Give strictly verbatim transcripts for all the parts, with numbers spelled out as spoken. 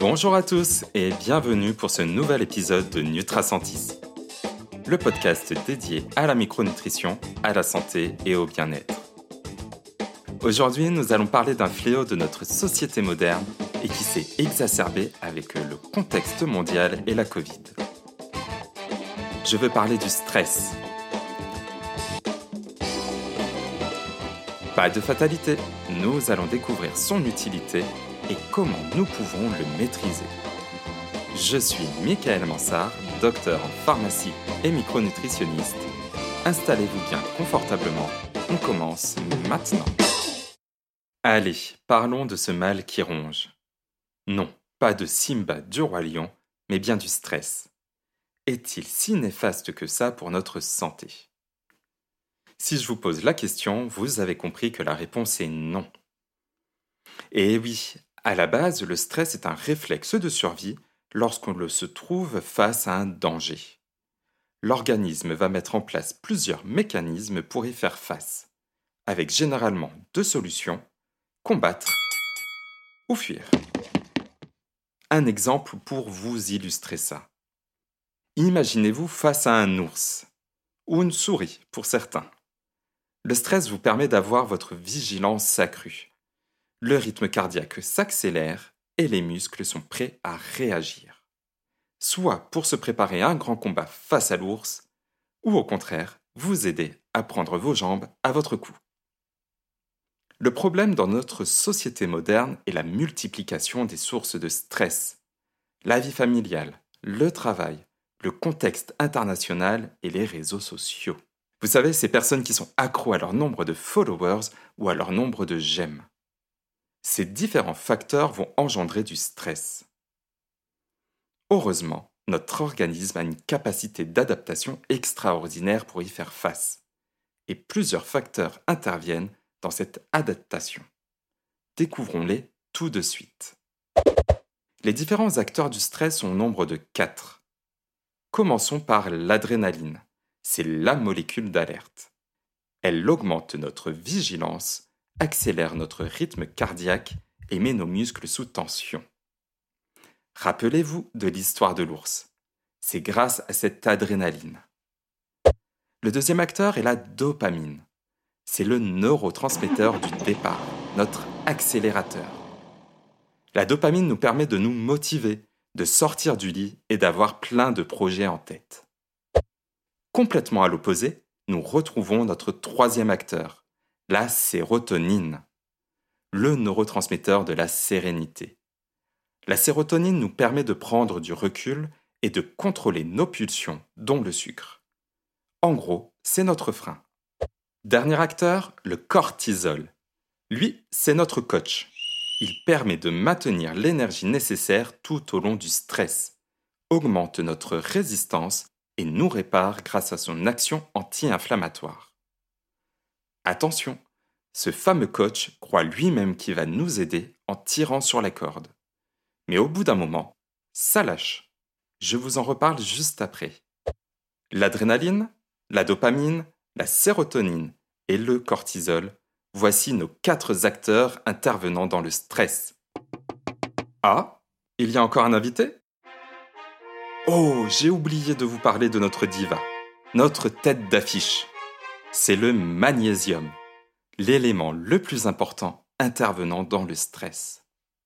Bonjour à tous et bienvenue pour ce nouvel épisode de Nutrasentis, le podcast dédié à la micronutrition, à la santé et au bien-être. Aujourd'hui, nous allons parler d'un fléau de notre société moderne et qui s'est exacerbé avec le contexte mondial et la Covid. Je veux parler du stress. Pas de fatalité, nous allons découvrir son utilité et comment nous pouvons le maîtriser. Je suis Michael Mansart, docteur en pharmacie et micronutritionniste. Installez-vous bien confortablement, on commence maintenant. Allez, parlons de ce mal qui ronge. Non, pas de Simba du Roi Lion, mais bien du stress. Est-il si néfaste que ça pour notre santé ? Si je vous pose la question, vous avez compris que la réponse est non. Et oui, à la base, le stress est un réflexe de survie lorsqu'on se trouve face à un danger. L'organisme va mettre en place plusieurs mécanismes pour y faire face, avec généralement deux solutions, combattre ou fuir. Un exemple pour vous illustrer ça. Imaginez-vous face à un ours, ou une souris pour certains. Le stress vous permet d'avoir votre vigilance accrue. Le rythme cardiaque s'accélère et les muscles sont prêts à réagir. Soit pour se préparer à un grand combat face à l'ours, ou au contraire, vous aider à prendre vos jambes à votre cou. Le problème dans notre société moderne est la multiplication des sources de stress. La vie familiale, le travail, le contexte international et les réseaux sociaux. Vous savez, ces personnes qui sont accros à leur nombre de followers ou à leur nombre de j'aime. Ces différents facteurs vont engendrer du stress. Heureusement, notre organisme a une capacité d'adaptation extraordinaire pour y faire face. Et plusieurs facteurs interviennent dans cette adaptation. Découvrons-les tout de suite. Les différents acteurs du stress sont au nombre de quatre. Commençons par l'adrénaline. C'est la molécule d'alerte. Elle augmente notre vigilance, accélère notre rythme cardiaque et met nos muscles sous tension. Rappelez-vous de l'histoire de l'ours. C'est grâce à cette adrénaline. Le deuxième acteur est la dopamine. C'est le neurotransmetteur du départ, notre accélérateur. La dopamine nous permet de nous motiver, de sortir du lit et d'avoir plein de projets en tête. Complètement à l'opposé, nous retrouvons notre troisième acteur, la sérotonine, le neurotransmetteur de la sérénité. La sérotonine nous permet de prendre du recul et de contrôler nos pulsions, dont le sucre. En gros, c'est notre frein. Dernier acteur, le cortisol. Lui, c'est notre coach. Il permet de maintenir l'énergie nécessaire tout au long du stress, augmente notre résistance et nous répare grâce à son action anti-inflammatoire. Attention, ce fameux coach croit lui-même qu'il va nous aider en tirant sur la corde. Mais au bout d'un moment, ça lâche. Je vous en reparle juste après. L'adrénaline, la dopamine, la sérotonine et le cortisol, voici nos quatre acteurs intervenant dans le stress. Ah, il y a encore un invité ? Oh, j'ai oublié de vous parler de notre diva, notre tête d'affiche. C'est le magnésium, l'élément le plus important intervenant dans le stress.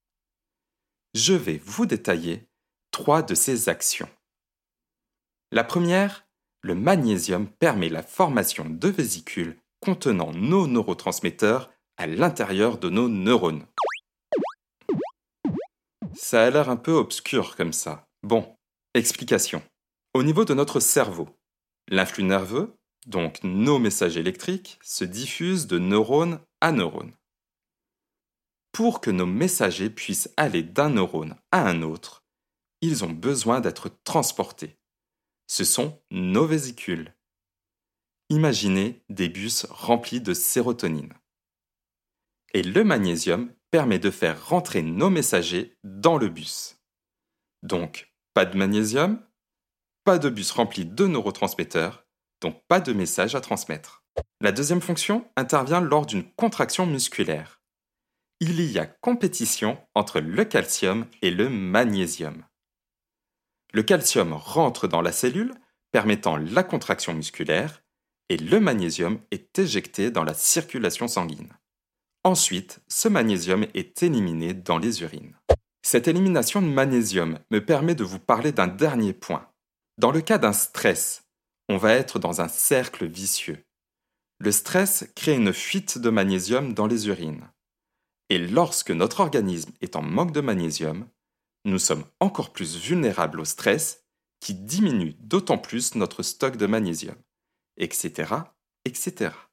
Je vais vous détailler trois de ses actions. La première, le magnésium permet la formation de vésicules contenant nos neurotransmetteurs à l'intérieur de nos neurones. Ça a l'air un peu obscur comme ça. Bon. Explication. Au niveau de notre cerveau, l'influx nerveux, donc nos messages électriques, se diffusent de neurone à neurone. Pour que nos messagers puissent aller d'un neurone à un autre, ils ont besoin d'être transportés. Ce sont nos vésicules. Imaginez des bus remplis de sérotonine. Et le magnésium permet de faire rentrer nos messagers dans le bus. Donc, pas de magnésium, pas de bus rempli de neurotransmetteurs, donc pas de message à transmettre. La deuxième fonction intervient lors d'une contraction musculaire. Il y a compétition entre le calcium et le magnésium. Le calcium rentre dans la cellule, permettant la contraction musculaire, et le magnésium est éjecté dans la circulation sanguine. Ensuite, ce magnésium est éliminé dans les urines. Cette élimination de magnésium me permet de vous parler d'un dernier point. Dans le cas d'un stress, on va être dans un cercle vicieux. Le stress crée une fuite de magnésium dans les urines. Et lorsque notre organisme est en manque de magnésium, nous sommes encore plus vulnérables au stress qui diminue d'autant plus notre stock de magnésium, et cetera, et cetera.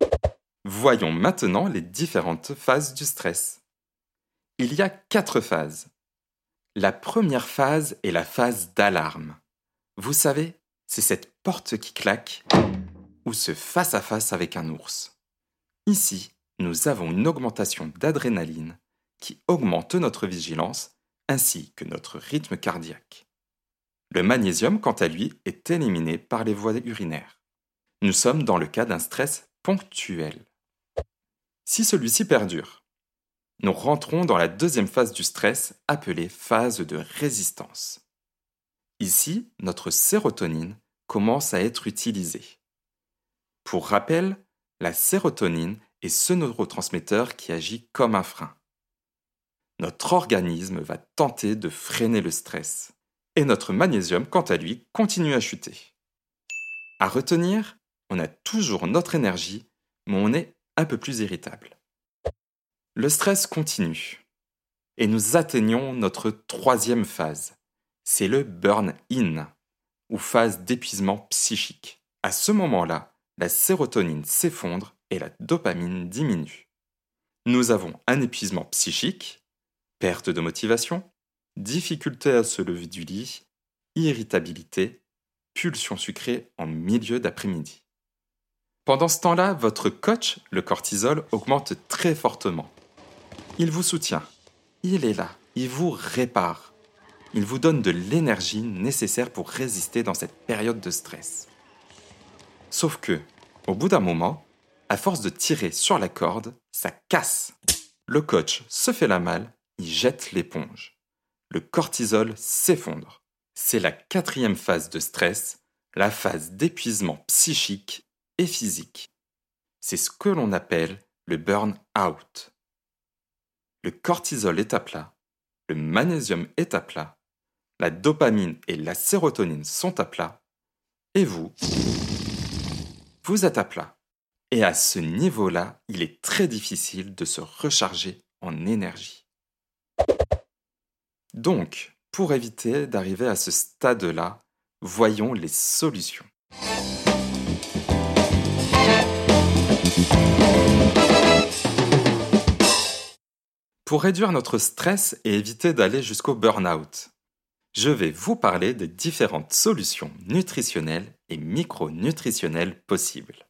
Voyons maintenant les différentes phases du stress. Il y a quatre phases. La première phase est la phase d'alarme. Vous savez, c'est cette porte qui claque ou ce face-à-face avec un ours. Ici, nous avons une augmentation d'adrénaline qui augmente notre vigilance ainsi que notre rythme cardiaque. Le magnésium, quant à lui, est éliminé par les voies urinaires. Nous sommes dans le cas d'un stress ponctuel. Si celui-ci perdure, nous rentrons dans la deuxième phase du stress appelée phase de résistance. Ici, notre sérotonine commence à être utilisée. Pour rappel, la sérotonine est ce neurotransmetteur qui agit comme un frein. Notre organisme va tenter de freiner le stress. Et notre magnésium, quant à lui, continue à chuter. À retenir, on a toujours notre énergie, mais on est un peu plus irritable. Le stress continue. Et nous atteignons notre troisième phase. C'est le burn-in, ou phase d'épuisement psychique. À ce moment-là, la sérotonine s'effondre et la dopamine diminue. Nous avons un épuisement psychique, perte de motivation, difficulté à se lever du lit, irritabilité, pulsion sucrée en milieu d'après-midi. Pendant ce temps-là, votre coach, le cortisol, augmente très fortement. Il vous soutient, il est là, il vous répare. Il vous donne de l'énergie nécessaire pour résister dans cette période de stress. Sauf que, au bout d'un moment, à force de tirer sur la corde, ça casse. Le coach se fait la malle, il jette l'éponge. Le cortisol s'effondre. C'est la quatrième phase de stress, la phase d'épuisement psychique et physique. C'est ce que l'on appelle le burn-out. Le cortisol est à plat, le magnésium est à plat, la dopamine et la sérotonine sont à plat, et vous, vous êtes à plat. Et à ce niveau-là, il est très difficile de se recharger en énergie. Donc, pour éviter d'arriver à ce stade-là, voyons les solutions. Pour réduire notre stress et éviter d'aller jusqu'au burn-out, je vais vous parler des différentes solutions nutritionnelles et micronutritionnelles possibles.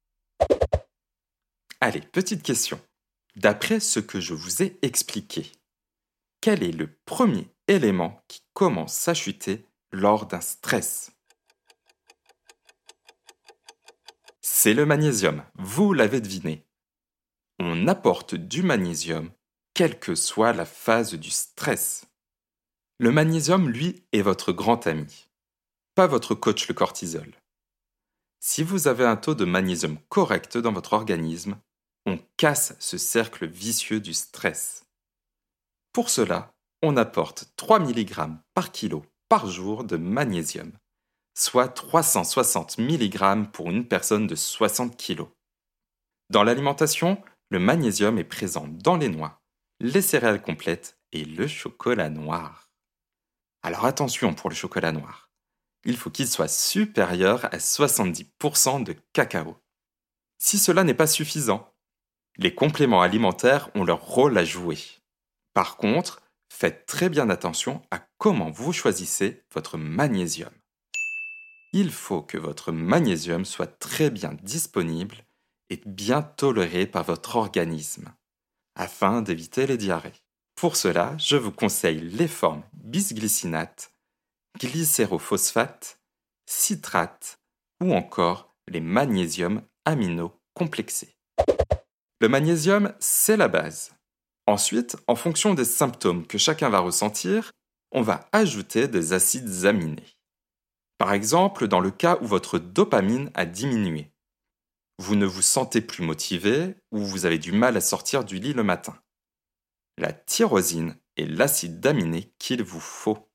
Allez, petite question. D'après ce que je vous ai expliqué, quel est le premier élément qui commence à chuter lors d'un stress? C'est le magnésium, vous l'avez deviné. On apporte du magnésium, quelle que soit la phase du stress. Le magnésium, lui, est votre grand ami, pas votre coach le cortisol. Si vous avez un taux de magnésium correct dans votre organisme, on casse ce cercle vicieux du stress. Pour cela, on apporte trois milligrammes par kilo par jour de magnésium, soit trois cent soixante milligrammes pour une personne de soixante kilos. Dans l'alimentation, le magnésium est présent dans les noix, les céréales complètes et le chocolat noir. Alors attention pour le chocolat noir. Il faut qu'il soit supérieur à soixante-dix pour cent de cacao. Si cela n'est pas suffisant, les compléments alimentaires ont leur rôle à jouer. Par contre, faites très bien attention à comment vous choisissez votre magnésium. Il faut que votre magnésium soit très bien disponible et bien toléré par votre organisme, afin d'éviter les diarrhées. Pour cela, je vous conseille les formes bisglycinate, glycérophosphate, citrate ou encore les magnésiums aminocomplexés. Le magnésium, c'est la base. Ensuite, en fonction des symptômes que chacun va ressentir, on va ajouter des acides aminés. Par exemple, dans le cas où votre dopamine a diminué. Vous ne vous sentez plus motivé ou vous avez du mal à sortir du lit le matin. La tyrosine est l'acide aminé qu'il vous faut.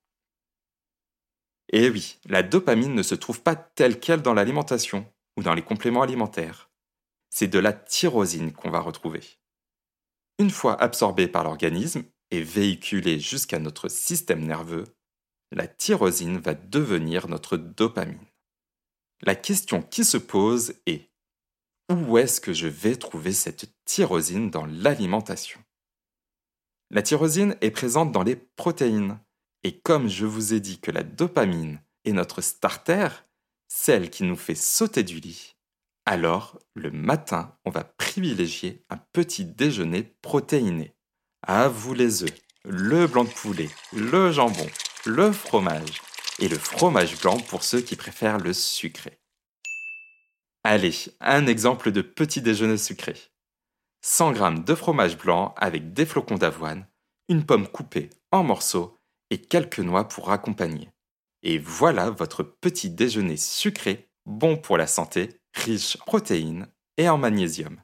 Et oui, la dopamine ne se trouve pas telle quelle dans l'alimentation ou dans les compléments alimentaires. C'est de la tyrosine qu'on va retrouver. Une fois absorbée par l'organisme et véhiculée jusqu'à notre système nerveux, la tyrosine va devenir notre dopamine. La question qui se pose est: où est-ce que je vais trouver cette tyrosine dans l'alimentation? La tyrosine est présente dans les protéines. Et comme je vous ai dit que la dopamine est notre starter, celle qui nous fait sauter du lit, alors le matin, on va privilégier un petit déjeuner protéiné. À vous les œufs, le blanc de poulet, le jambon, le fromage et le fromage blanc pour ceux qui préfèrent le sucré. Allez, un exemple de petit déjeuner sucré. cent grammes de fromage blanc avec des flocons d'avoine, une pomme coupée en morceaux et quelques noix pour accompagner. Et voilà votre petit déjeuner sucré, bon pour la santé, riche en protéines et en magnésium.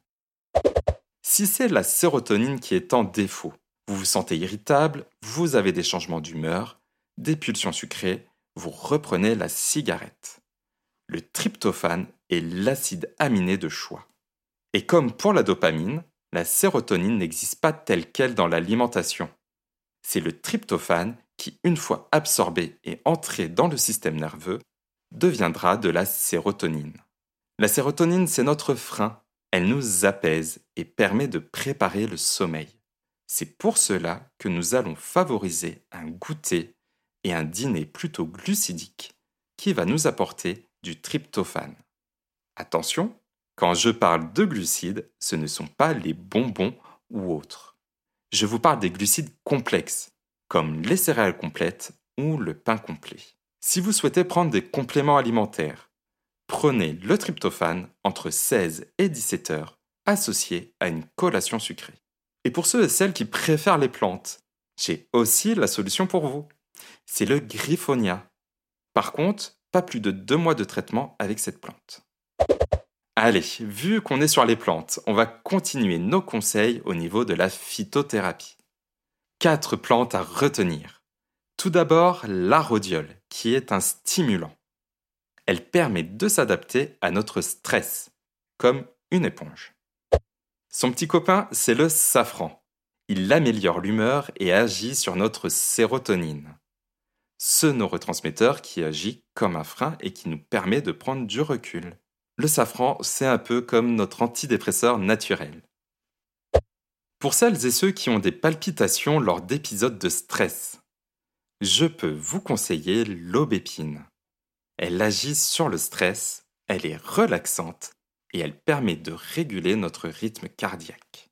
Si c'est la sérotonine qui est en défaut, vous vous sentez irritable, vous avez des changements d'humeur, des pulsions sucrées, vous reprenez la cigarette. Le tryptophane est l'acide aminé de choix. Et comme pour la dopamine, la sérotonine n'existe pas telle quelle dans l'alimentation. C'est le tryptophane qui, une fois absorbé et entré dans le système nerveux, deviendra de la sérotonine. La sérotonine, c'est notre frein. Elle nous apaise et permet de préparer le sommeil. C'est pour cela que nous allons favoriser un goûter et un dîner plutôt glucidique qui va nous apporter du tryptophane. Attention, quand je parle de glucides, ce ne sont pas les bonbons ou autres. Je vous parle des glucides complexes, comme les céréales complètes ou le pain complet. Si vous souhaitez prendre des compléments alimentaires, prenez le tryptophane entre seize et dix-sept heures, associé à une collation sucrée. Et pour ceux et celles qui préfèrent les plantes, j'ai aussi la solution pour vous. C'est le griffonia. Par contre, pas plus de deux mois de traitement avec cette plante. Allez, vu qu'on est sur les plantes, on va continuer nos conseils au niveau de la phytothérapie. Quatre plantes à retenir. Tout d'abord, la rhodiole, qui est un stimulant. Elle permet de s'adapter à notre stress, comme une éponge. Son petit copain, c'est le safran. Il améliore l'humeur et agit sur notre sérotonine. Ce neurotransmetteur qui agit comme un frein et qui nous permet de prendre du recul. Le safran, c'est un peu comme notre antidépresseur naturel. Pour celles et ceux qui ont des palpitations lors d'épisodes de stress, je peux vous conseiller l'aubépine. Elle agit sur le stress, elle est relaxante et elle permet de réguler notre rythme cardiaque.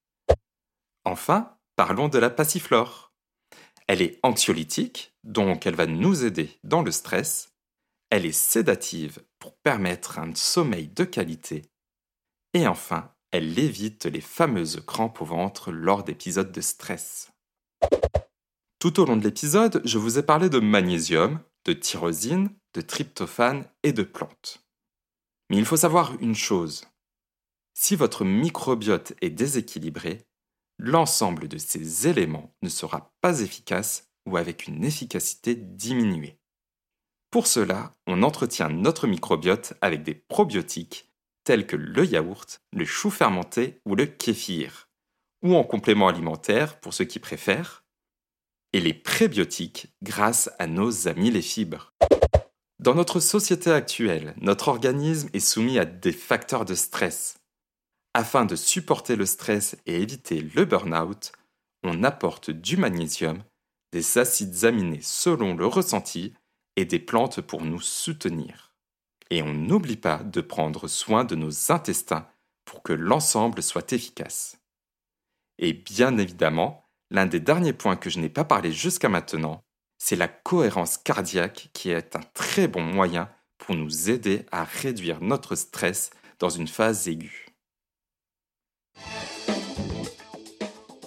Enfin, parlons de la passiflore. Elle est anxiolytique, donc elle va nous aider dans le stress. Elle est sédative pour permettre un sommeil de qualité. Et enfin, elle évite les fameuses crampes au ventre lors d'épisodes de stress. Tout au long de l'épisode, je vous ai parlé de magnésium, de tyrosine, de tryptophane et de plantes. Mais il faut savoir une chose. Si votre microbiote est déséquilibré, l'ensemble de ces éléments ne sera pas efficace ou avec une efficacité diminuée. Pour cela, on entretient notre microbiote avec des probiotiques tels que le yaourt, le chou fermenté ou le kéfir, ou en complément alimentaire pour ceux qui préfèrent, et les prébiotiques grâce à nos amis les fibres. Dans notre société actuelle, notre organisme est soumis à des facteurs de stress. Afin de supporter le stress et éviter le burn-out, on apporte du magnésium, des acides aminés selon le ressenti et des plantes pour nous soutenir. Et on n'oublie pas de prendre soin de nos intestins pour que l'ensemble soit efficace. Et bien évidemment, l'un des derniers points que je n'ai pas parlé jusqu'à maintenant, c'est la cohérence cardiaque qui est un très bon moyen pour nous aider à réduire notre stress dans une phase aiguë.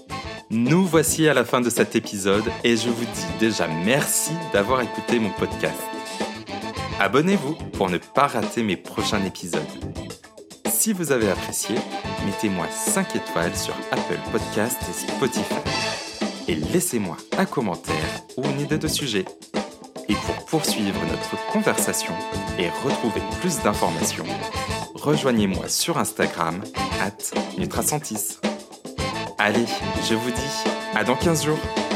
Nous voici à la fin de cet épisode et je vous dis déjà merci d'avoir écouté mon podcast. Abonnez-vous pour ne pas rater mes prochains épisodes. Si vous avez apprécié, mettez-moi cinq étoiles sur Apple Podcasts et Spotify. Et laissez-moi un commentaire ou une idée de sujet. Et pour poursuivre notre conversation et retrouver plus d'informations, rejoignez-moi sur Instagram arobase nutrasantis. Allez, je vous dis à dans quinze jours.